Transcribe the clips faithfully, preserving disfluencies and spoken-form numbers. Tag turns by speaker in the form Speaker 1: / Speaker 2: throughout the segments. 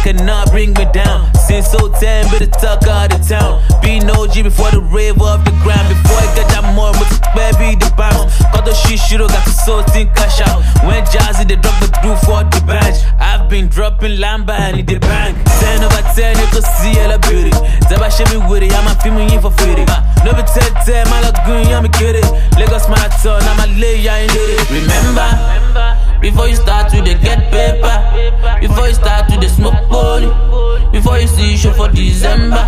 Speaker 1: cannot bring me down. Since so ten, better talk out of town. Be no G before the rave off the ground. Before I get that more, but baby the bounce. Got the shit, shit, got the soul thing cash out. When Jazzy, they drop the do for the badge. I've been dropping lamba and in the bank. ten over ten, you can see all the beauty. Zaba shit me with it, I'm a filming in for free. No be ten ten, my lagoon, I'm a kid. Lagos marathon, I'm a lay, I ain't did it. Remember, before you start to the get paper, before you start to the smoke poly, before you see show for December.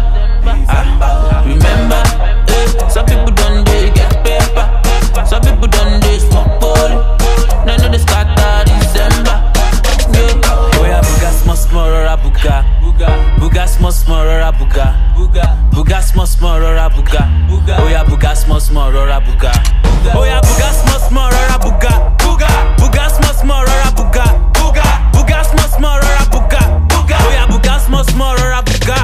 Speaker 1: Ah, remember, eh, some people done they get paper, some people done they smoke poly. Now know they start out December. Yeah. Oh yeah, buga small small rora buga, buga small small rora buga, buga small small rora buga. Oh yeah, buga small small rora buga. Oh yeah, buga small small rora buga, buga small small rora buga, buga small small rora buga. Oh yeah, buga small small rora buga.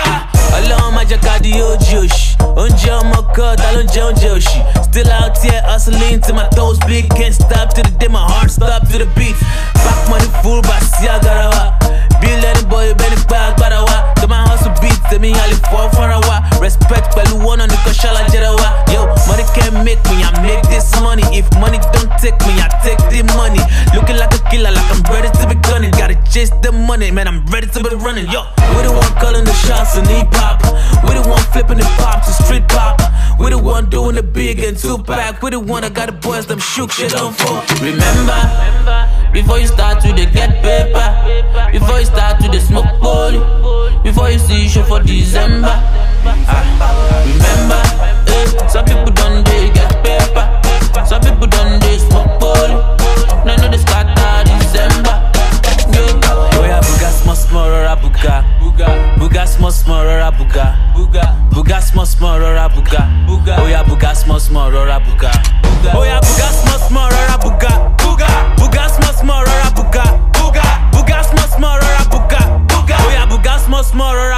Speaker 1: Alone my jacadi ojosh, onje omoko talonje onjoshi. Still out here hustling till my toes big, can't stop till the day my heart stop to the beat. Back money full, but see I got a wa. Be letting boy benny back, but I wa. To my hustle beat, tell me I live for for a wa. Respect, pelu one on the koshala jerawa. Yo, money can't make me, I make this money. If money don't take me, I take the money. Looking like a killer, like I'm ready to be gunning. Gotta chase the money, man, I'm ready to be running. Yo, we the one calling the shots and hip hop. We the one flipping the pop to street pop. We the one doing the big and two pack. We the one that got the boys them shook shit on for. Remember, before you start to the get paper, before you start to the smoke poly, before you see show for December. Ah, remember, eh, some people done they get paper, some people done they smoke poly. Now know they start out December. Yeah. Oh yeah, buga small small rora buga, buga small small rora buga, buga small small rora buga. Oh yeah, buga small small rora buga. Oh yeah, buga small small rora buga, buga small small rora buga, buga small small rora buga. Oh yeah, buga small small rora